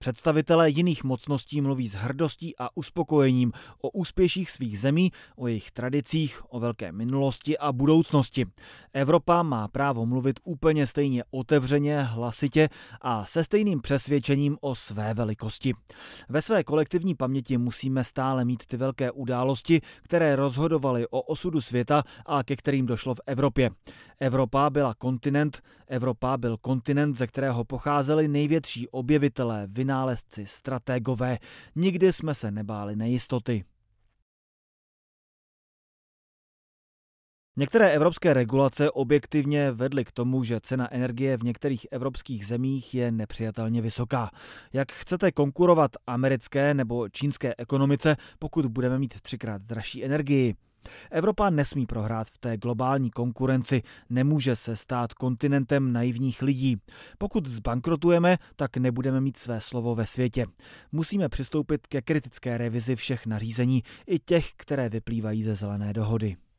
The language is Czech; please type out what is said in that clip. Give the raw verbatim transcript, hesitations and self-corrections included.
Představitelé jiných mocností mluví s hrdostí a uspokojením o úspěších svých zemí, o jejich tradicích, o velké minulosti a budoucnosti. Evropa má právo mluvit úplně stejně otevřeně, hlasitě a se stejným přesvědčením o své velikosti. Ve své kolektivní paměti musíme stále mít ty velké události, které rozhodovaly o osudu světa a ke kterým došlo v Evropě. Evropa byla kontinent, Evropa byl kontinent, ze kterého pocházeli největší objevitelé, vynálezci, strategové. Nikdy jsme se nebáli nejistoty. Některé evropské regulace objektivně vedly k tomu, že cena energie v některých evropských zemích je nepřijatelně vysoká. Jak chcete konkurovat americké nebo čínské ekonomice, pokud budeme mít třikrát dražší energii? Evropa nesmí prohrát v té globální konkurenci, nemůže se stát kontinentem naivních lidí. Pokud zbankrotujeme, tak nebudeme mít své slovo ve světě. Musíme přistoupit ke kritické revizi všech nařízení, i těch, které vyplývají ze Zelené dohody.